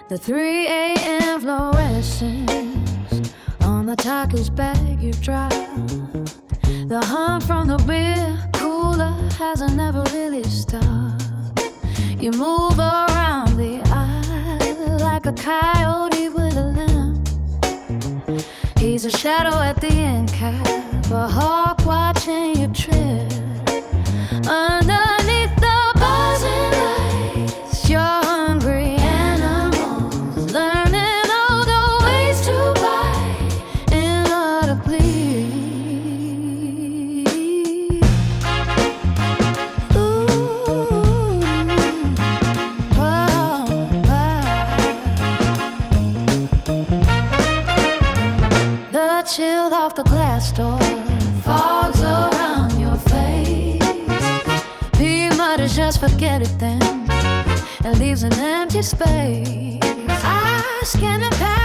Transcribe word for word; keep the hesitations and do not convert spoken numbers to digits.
The three a m fluorescence on the taco's bag you drop. The hum from the beer cooler hasn't never really stopped. You move around the aisle like a coyote with a limp. He's a shadow at the end cap, a hawk watching you trip. Underneath the buzzing lights, you're hungry animals, learning all the ways to bite in order to please. Ooh, oh, oh. The chill off the glass door fogs around your face. Just forget it then. It leaves an empty space. I scan the past.